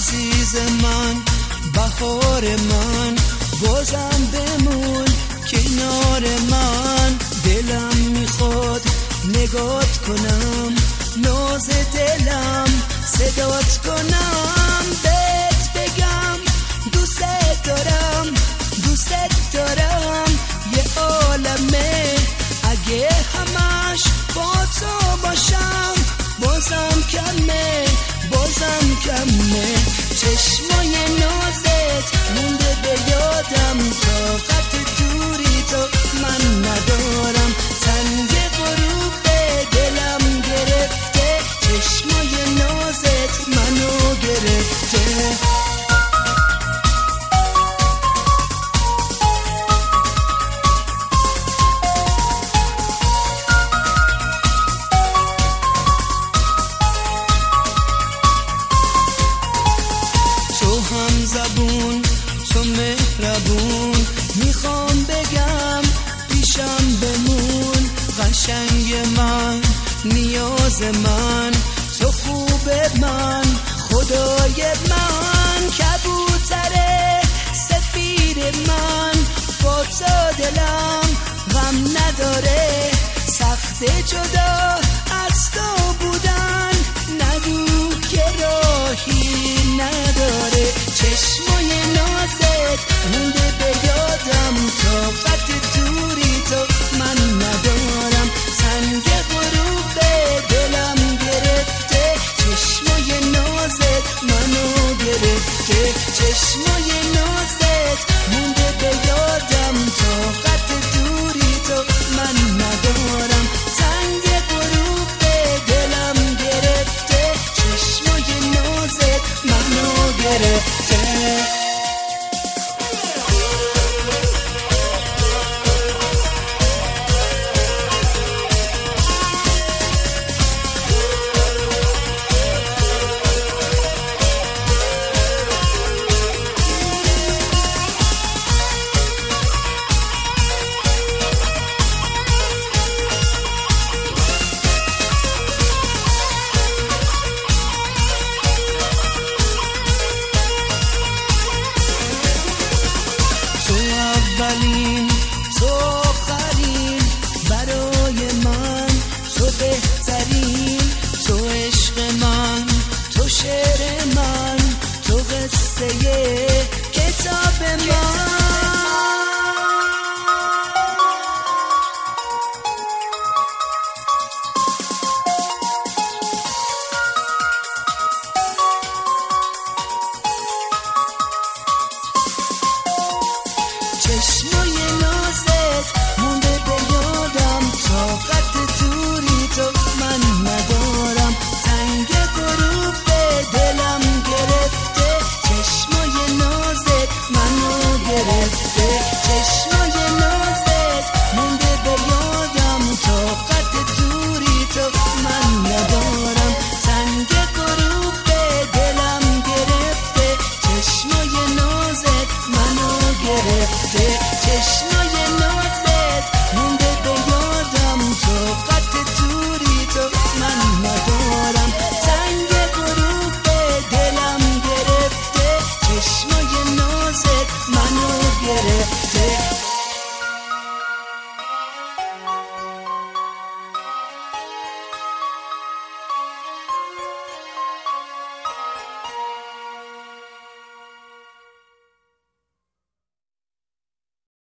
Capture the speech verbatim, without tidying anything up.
عزیز من، بهار من، بازم بمون کنار من. دلم میخواد نگات کنم، ناز دلم صدات کنم، بهت بگم دوست دارم، دوست دارم. یه عالمه اگه همش با تو باشم، بازم کمه، بازم کمه. چشمای نازت مونده به یادم، طاقت دوری تو من ندارم. تنگ غروب دلم گرفته، چشمای نازت منو گرفته. تو هم زبون، تو مهربون، میخوام بگم پیشم بمون. قشنگ من، نیاز من، تو خوب من، خدای من. کبوتر سفید من، با تو دلم غم نداره. سخت جدا از تو بودن، نگو که راهی نداره. چشمای نازت مونده به یادم، طاقت دوری تو من ندارم. سنگ غروب دلم گرفته، چشمای نازت منو گرفته. چشمای نازت مونده به یادم، طاقت دوری تو من ندارم. سنگ غروب دلم گرفته، چشمای نازت منو گرفته.